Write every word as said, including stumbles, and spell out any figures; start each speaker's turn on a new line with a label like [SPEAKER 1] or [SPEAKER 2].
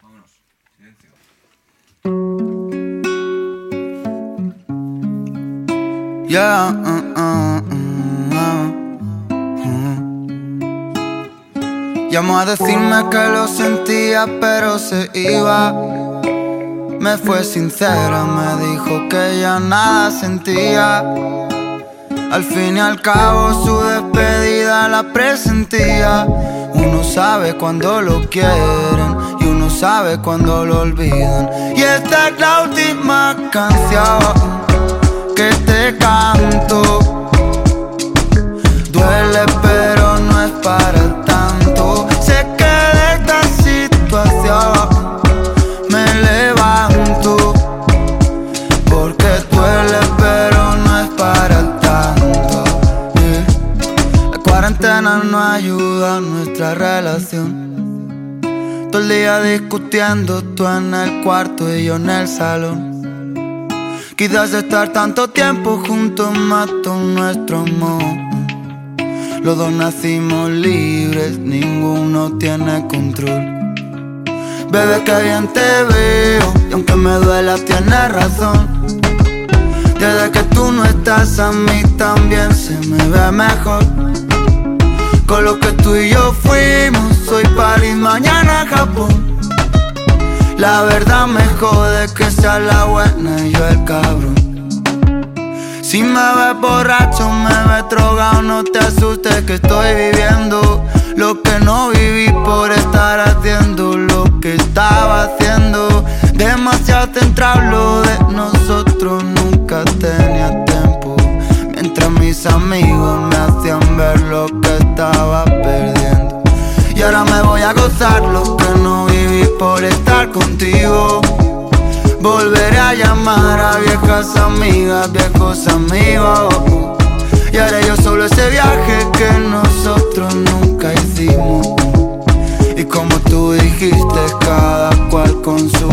[SPEAKER 1] Vámonos, silencio.
[SPEAKER 2] Yeah, uh, uh, uh, uh. Llamó a decirme que lo sentía pero se iba. Me fue sincera, me dijo que ya nada sentía. Al fin y al cabo su despedida la presentía. Uno sabe cuando lo quieren y uno sabe cuando lo olvidan. Y esta es la última canción que te canto. Duele pero no es para tanto. Sé que de esta situación me levanto, porque duele pero no es para tanto, yeah. La cuarentena no ayuda a nuestra relación. Todo el día discutiendo, tú en el cuarto y yo en el salón. Quizás estar tanto tiempo juntos mató nuestro amor. Los dos nacimos libres, ninguno tiene control. Bebé, que bien te veo, y aunque me duela tienes razón. Desde que tú no estás a mí también se me ve mejor. Con lo que tú y yo fuimos, hoy París, mañana Japón. La verdad me jode que sea la buena y yo el cabrón. Si me ves borracho, me ves drogado, no te asustes que estoy viviendo lo que no viví por estar haciendo lo que estaba haciendo. Demasiado centrado lo de nosotros, nunca tenía tiempo. Mientras mis amigos me hacían ver lo que estaba perdiendo. Y ahora me voy a gozar lo que no viví por estar contigo. Volveré a llamar a viejas amigas, viejos amigos. Y haré yo solo ese viaje que nosotros nunca hicimos. Y como tú dijiste, cada cual con su